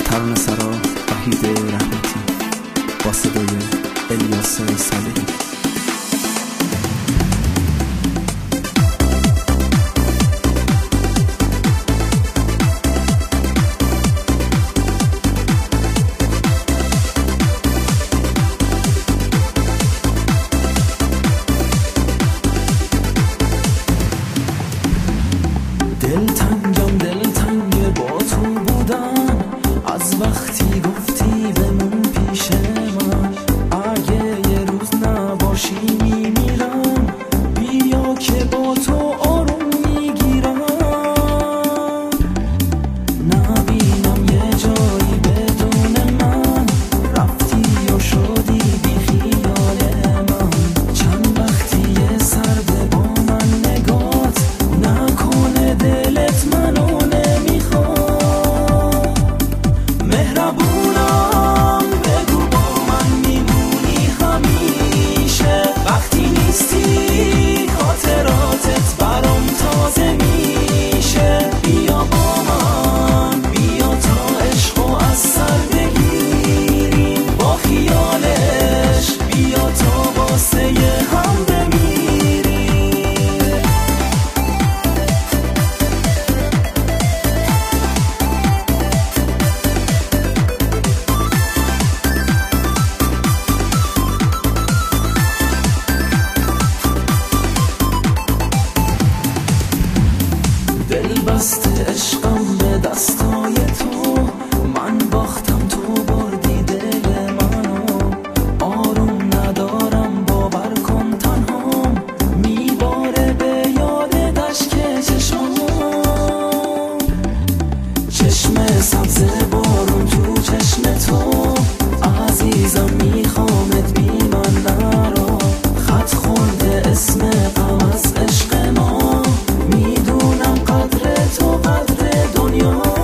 ترانه سرا وحید رحمتی با صدای الیاس صالحی. دلتنگ با تو بودم از وقتی گفتی بمون پیش من، اگه یه روز نباشی میمیرم، بیا که با تو آروم میگیرم. نبینم یه جایی بدون من، رفتی و شدی بی خیال من. چند وقتی یه سرده با من نگات، نکنه دلت منو نمیخواد. مهربونم بگو با من میمونی همیشه، وقتی نیستی خاطراتت برام تازه میشه. بیا با من، بیا تا عشقو از سر بگیریم با خیالش، بیا تا واسه هم بمیریم. دل بسته عشقم به دستای تو، من باختم تو بردی دل منو. آروم ندارم باور کن تنهام، میباره به یاد اشک چشمام. چشم سبز بارون تو چشم تو، عزیزم میخوامت بی من نرو. خط خورده اسم غم از عشق ما، میدونم قدر تو قدر دنیا.